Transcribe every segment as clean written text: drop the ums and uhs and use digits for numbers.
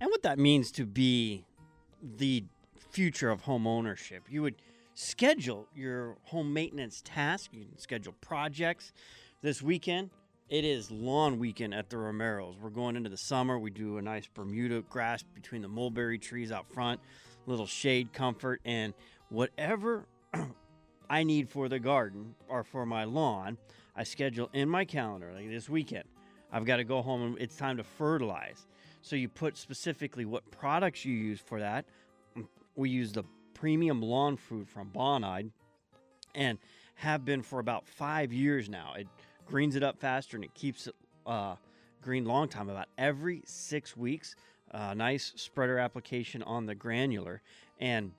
and what that means to be the future of home ownership. You would schedule your home maintenance tasks. You can schedule projects. This weekend, it is lawn weekend at the Romeros. We're going into the summer. We do a nice Bermuda grass between the mulberry trees out front, little shade comfort, and whatever I need for the garden or for my lawn, I schedule in my calendar. Like this weekend, I've got to go home and it's time to fertilize. So you put specifically what products you use for that. We use the premium lawn food from Bonide and have been for about 5 years now. It greens it up faster and it keeps it green long time, about every 6 weeks. Nice spreader application on the granular. And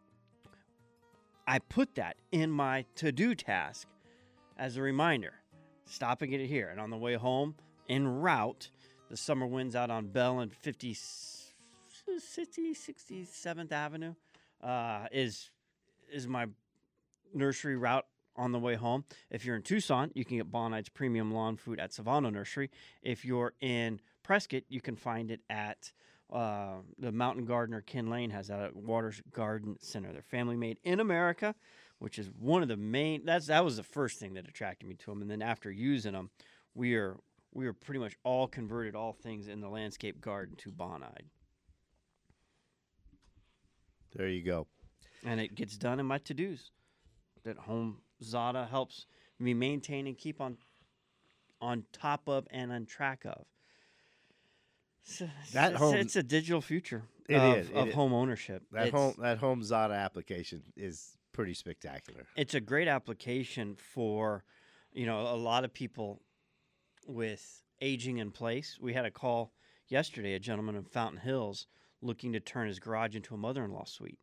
I put that in my to-do task as a reminder. Stopping it here. And on the way home, en route, the summer winds out on Bell and 67th Avenue is my nursery route on the way home. If you're in Tucson, you can get Bonide's premium lawn food at Savano Nursery. If you're in Prescott, you can find it at the Mountain Gardener. Ken Lane has that at Waters Garden Center. They're family made in America, which is one of the main. That was the first thing that attracted me to them. And then after using them, we are pretty much all converted all things in the landscape garden to Bonide. There you go. And it gets done in my to-dos. That Home Zada helps me maintain and keep on top of and on track of. It's a digital future of home ownership. That Home Zada application is pretty spectacular. It's a great application for, a lot of people with aging in place. We had a call yesterday, a gentleman in Fountain Hills looking to turn his garage into a mother-in-law suite.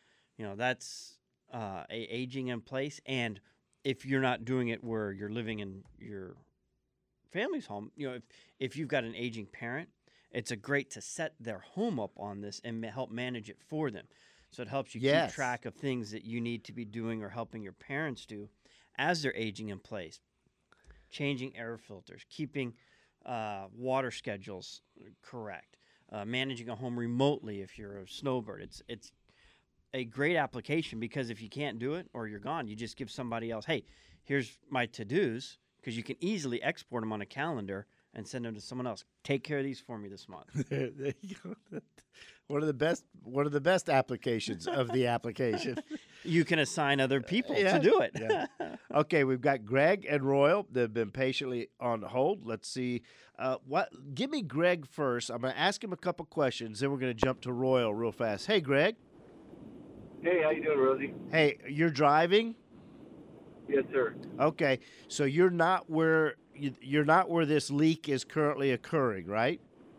That's aging in place. And if you're not doing it where you're living in your family's home, if you've got an aging parent, it's a great to set their home up on this and help manage it for them. So it helps you keep track of things that you need to be doing or helping your parents do as they're aging in place. Changing air filters, keeping water schedules correct, managing a home remotely if you're a snowbird. It's a great application because if you can't do it or you're gone, you just give somebody else, hey, here's my to-dos, because you can easily export them on a calendar and send them to someone else. Take care of these for me this month. There you go. One of the best applications of the application. You can assign other people to do it. Yeah. Okay, we've got Greg and Royal. They've been patiently on hold. Let's see. Give me Greg first. I'm going to ask him a couple questions, then we're going to jump to Royal real fast. Hey, Greg. Hey, how you doing, Rosie? Hey, you're driving? Yes, sir. Okay, so you're not where this leak is currently occurring, right?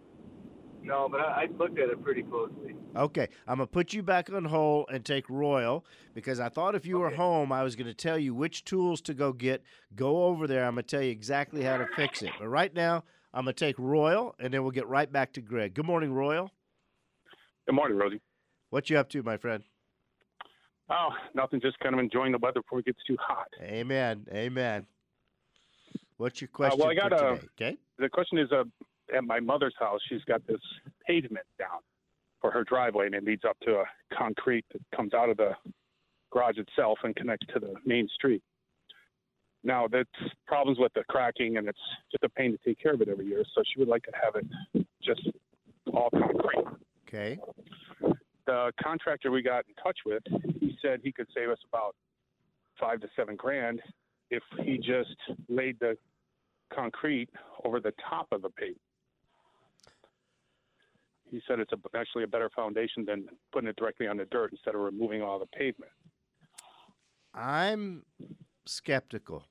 No, but I looked at it pretty closely. Okay, I'm going to put you back on hold and take Royal, because I thought if you were home, I was going to tell you which tools to go get. Go over there. I'm going to tell you exactly how to fix it. But right now, I'm going to take Royal, and then we'll get right back to Greg. Good morning, Royal. Good morning, Rosie. What you up to, my friend? Oh, nothing. Just kind of enjoying the weather before it gets too hot. Amen. Amen. What's your question I got for today? Okay. The question is, at my mother's house, she's got this pavement down for her driveway, and it leads up to a concrete that comes out of the garage itself and connects to the main street. Now, that's problems with the cracking, and it's just a pain to take care of it every year, so she would like to have it just all concrete. Okay. The contractor we got in touch with, he said he could save us about $5,000 to $7,000 if he just laid the concrete over the top of the pavement. He said it's actually a better foundation than putting it directly on the dirt instead of removing all the pavement. I'm skeptical.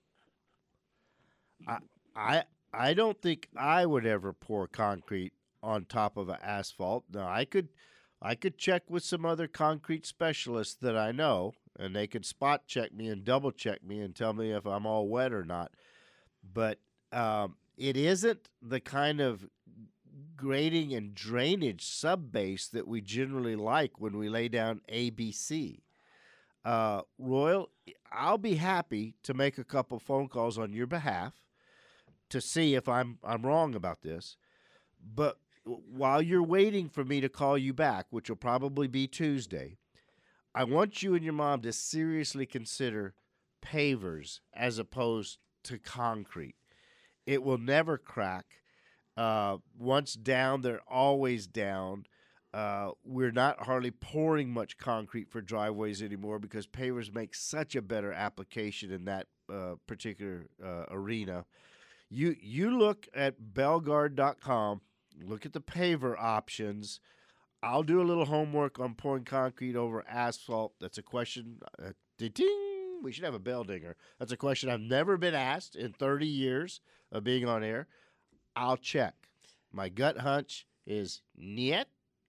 I don't think I would ever pour concrete on top of an asphalt. Now, I could check with some other concrete specialists that I know, and they could spot check me and double check me and tell me if I'm all wet or not. But it isn't the kind of grading and drainage sub-base that we generally like when we lay down ABC. Royal, I'll be happy to make a couple phone calls on your behalf to see if I'm wrong about this. But while you're waiting for me to call you back, which will probably be Tuesday, I want you and your mom to seriously consider pavers as opposed to concrete. It will never crack. Once down, they're always down. We're not hardly pouring much concrete for driveways anymore because pavers make such a better application in that particular arena. You look at Belgard.com, look at the paver options. I'll do a little homework on pouring concrete over asphalt. That's a question. Ding! We should have a bell dinger. That's a question I've never been asked in 30 years of being on air. I'll check. My gut hunch is niet.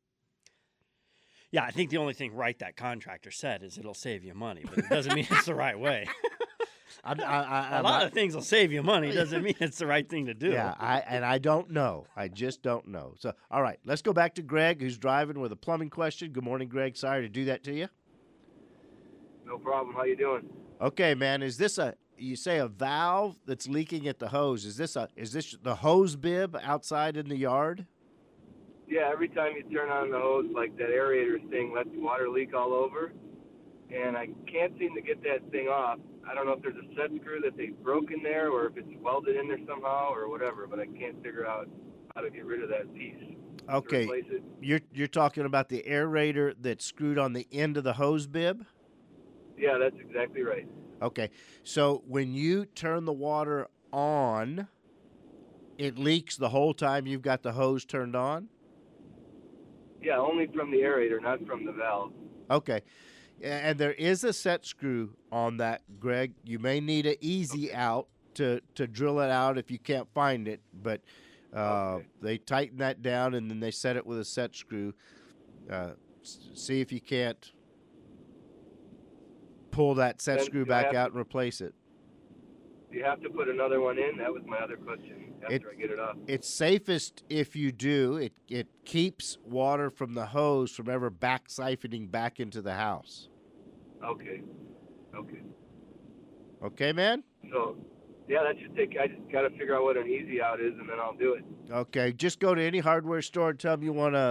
Yeah, I think the only thing right that contractor said is it'll save you money, but it doesn't mean it's the right way. A lot of things will save you money. Doesn't mean it's the right thing to do. Yeah, I don't know. I just don't know. So, all right, let's go back to Greg, who's driving with a plumbing question. Good morning, Greg. Sorry to do that to you. No problem. How you doing? Okay, man. Is this you say a valve that's leaking at the hose? Is this the hose bib outside in the yard? Yeah, every time you turn on the hose, like that aerator thing lets water leak all over, and I can't seem to get that thing off. I don't know if there's a set screw that they broke in there or if it's welded in there somehow or whatever, but I can't figure out how to get rid of that piece. Okay, you're talking about the aerator that's screwed on the end of the hose bib? Yeah, that's exactly right. Okay, so when you turn the water on, it leaks the whole time you've got the hose turned on? Yeah, only from the aerator, not from the valve. Okay. And there is a set screw on that, Greg. You may need an easy out to drill it out if you can't find it, but they tighten that down and then they set it with a set screw. See if you can't pull that set screw back out and replace it. Do you have to put another one in? That was my other question after I get it off. It's safest if you do. It keeps water from the hose from ever back siphoning back into the house. Okay, man? So, yeah, that should take, I just got to figure out what an easy out is, and then I'll do it. Okay, just go to any hardware store and tell them you want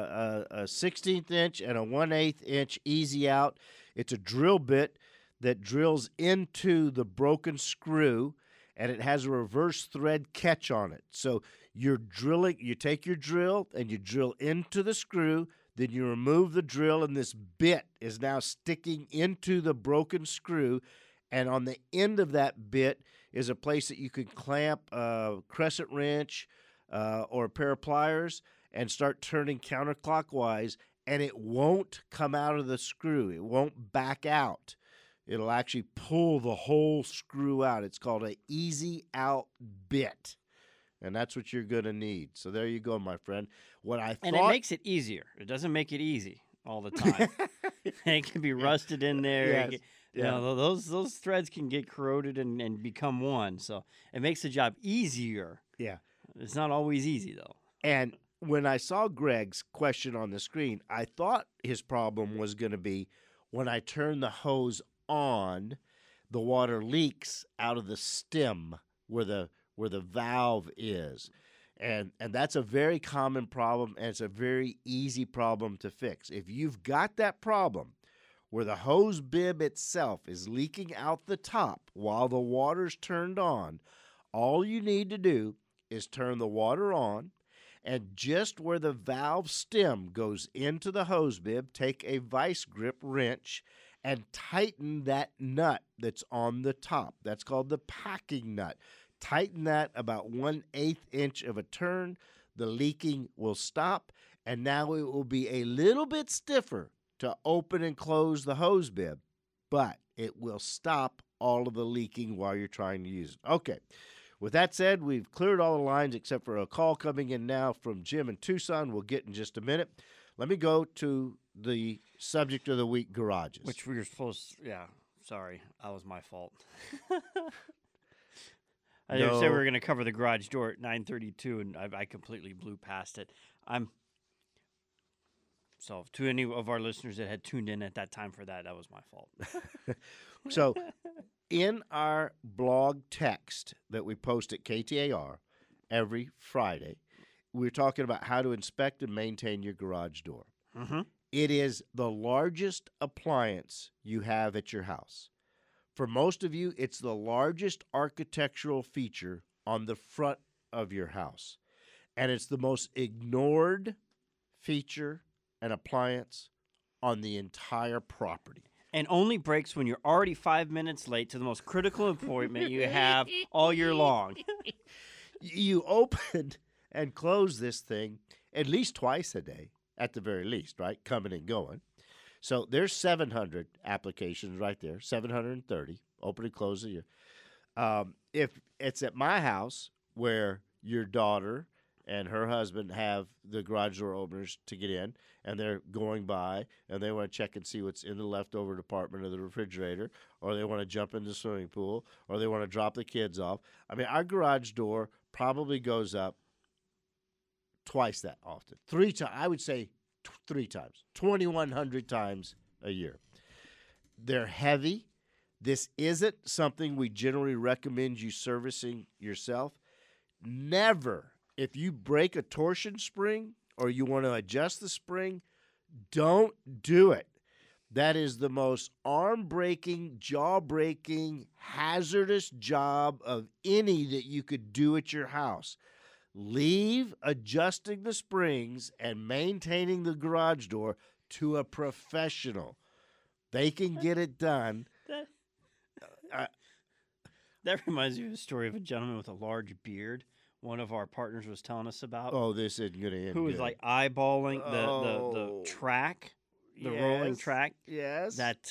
a 16th inch and a 1/8 inch easy out. It's a drill bit that drills into the broken screw, and it has a reverse thread catch on it. So you're drilling, you take your drill and you drill into the screw, then you remove the drill, and this bit is now sticking into the broken screw, and on the end of that bit is a place that you can clamp a crescent wrench or a pair of pliers and start turning counterclockwise, and it won't come out of the screw. It won't back out. It'll actually pull the whole screw out. It's called an easy out bit, and that's what you're going to need. So there you go, my friend. And it makes it easier. It doesn't make it easy all the time. It can be rusted in there. Yes. You know, those threads can get corroded and become one. So it makes the job easier. Yeah. It's not always easy, though. And when I saw Greg's question on the screen, I thought his problem was going to be when I turn the hose on, the water leaks out of the stem where the valve is. And that's a very common problem, and it's a very easy problem to fix. If you've got that problem where the hose bib itself is leaking out the top while the water's turned on, all you need to do is turn the water on, and just where the valve stem goes into the hose bib, take a vice grip wrench and tighten that nut that's on the top. That's called the packing nut. Tighten that about 1/8 inch of a turn. The leaking will stop, and now it will be a little bit stiffer to open and close the hose bib, but it will stop all of the leaking while you're trying to use it. Okay. With that said, we've cleared all the lines except for a call coming in now from Jim in Tucson. We'll get in just a minute. Let me go to the subject of the week, garages. Which we were supposed to, yeah, sorry. That was my fault. I said we were going to cover the garage door at 9:32, and I completely blew past it. So to any of our listeners that had tuned in at that time for that was my fault. So in our blog text that we post at KTAR every Friday we're talking about how to inspect and maintain your garage door. Mm-hmm. It is the largest appliance you have at your house. For most of you, it's the largest architectural feature on the front of your house. And it's the most ignored feature and appliance on the entire property. And only breaks when you're already 5 minutes late to the most critical appointment you have all year long. You open and close this thing at least twice a day, at the very least, right? Coming and going. So there's 700 applications right there, 730, open and close a year. If it's at my house where your daughter and her husband have the garage door openers to get in, and they're going by, and they want to check and see what's in the leftover department of the refrigerator, or they want to jump in the swimming pool, or they want to drop the kids off. I mean, our garage door probably goes up twice that often. I would say 3 times, 2,100 times a year. They're heavy. This isn't something we generally recommend you servicing yourself. Never, if you break a torsion spring or you want to adjust the spring, don't do it. That is the most arm-breaking, jaw-breaking, hazardous job of any that you could do at your house. Leave adjusting the springs and maintaining the garage door to a professional. They can get it done. That reminds me of a story of a gentleman with a large beard. One of our partners was telling us about. Oh, this isn't going to end who was good. like eyeballing the track, the rolling track. Yes. That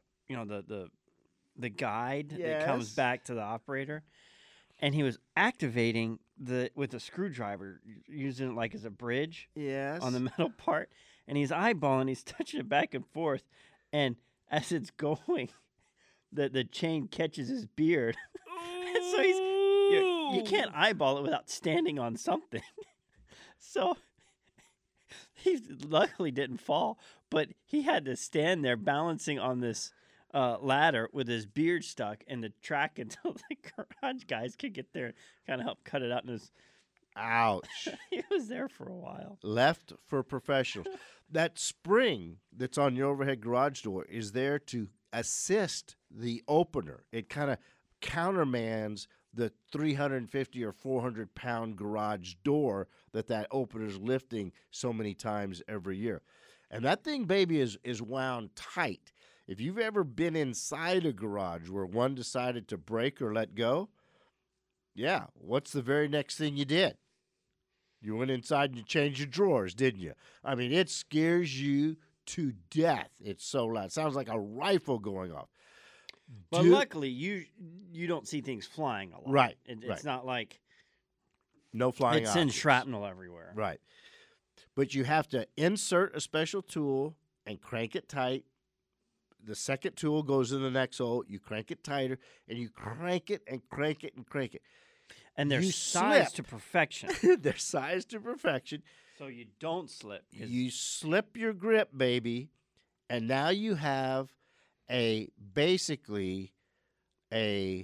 the guide that comes Yes. back to the operator, and he was activating with a screwdriver, using it like as a bridge Yes. on the metal part, and he's eyeballing, he's touching it back and forth, and as it's going, the chain catches his beard. So you can't eyeball it without standing on something. So he luckily didn't fall, but he had to stand there balancing on this ladder with his beard stuck in the track until the garage guys could get there and kind of help cut it out. And Ouch. he was there for a while. Left for professionals. That spring that's on your overhead garage door is there to assist the opener. It kind of countermands the 350 or 400 pound garage door that opener's lifting so many times every year. And that thing, baby, is wound tight. If you've ever been inside a garage where one decided to break or let go, yeah, what's the very next thing you did? You went inside and you changed your drawers, didn't you? I mean, it scares you to death. It's so loud. It sounds like a rifle going off. But luckily, you don't see things flying a lot. Right, It's right. not like No flying it sends objects. shrapnel everywhere. Right. But you have to insert a special tool and crank it tight. The second tool goes in the next hole. You crank it tighter, and you crank it and crank it and crank it. And they're You sized to slip. perfection, They're sized to perfection. so you don't slip. 'Cause You slip your grip, baby, and now you have basically a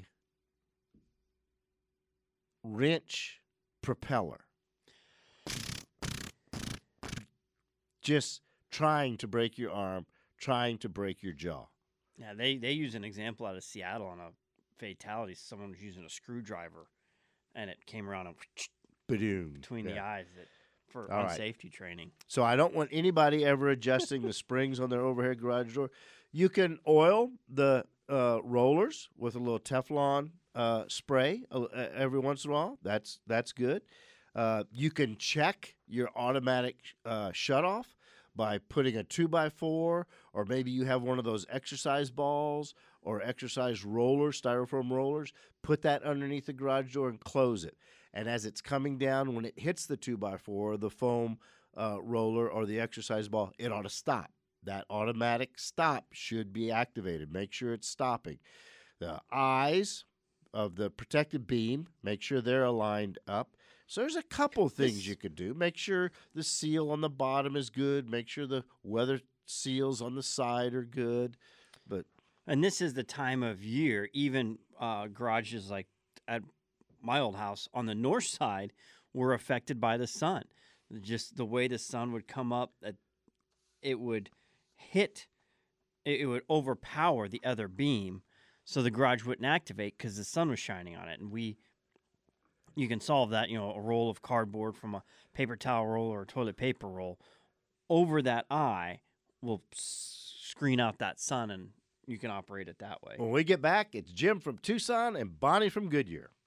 wrench propeller. Just trying to break your arm, trying to break your jaw. Yeah, they use an example out of Seattle on a fatality. Someone was using a screwdriver, and it came around and Badoom. between the eyes for All on right. safety training. So I don't want anybody ever adjusting the springs on their overhead garage door. You can oil the rollers with a little Teflon spray every once in a while. That's good. You can check your automatic shutoff by putting a 2x4, or maybe you have one of those exercise balls or exercise rollers, styrofoam rollers. Put that underneath the garage door and close it. And as it's coming down, when it hits the 2x4, the foam roller or the exercise ball, it ought to stop. That automatic stop should be activated. Make sure it's stopping. The eyes of the protected beam, make sure they're aligned up. So there's a couple things you could do. Make sure the seal on the bottom is good. Make sure the weather seals on the side are good. But And this is the time of year, even garages like at my old house on the north side, were affected by the sun. Just the way the sun would come up, it would overpower the other beam, so the garage wouldn't activate because the sun was shining on it. And you can solve that, a roll of cardboard from a paper towel roll or a toilet paper roll over that eye will screen out that sun, and you can operate it that way. When we get back, it's Jim from Tucson and Bonnie from Goodyear.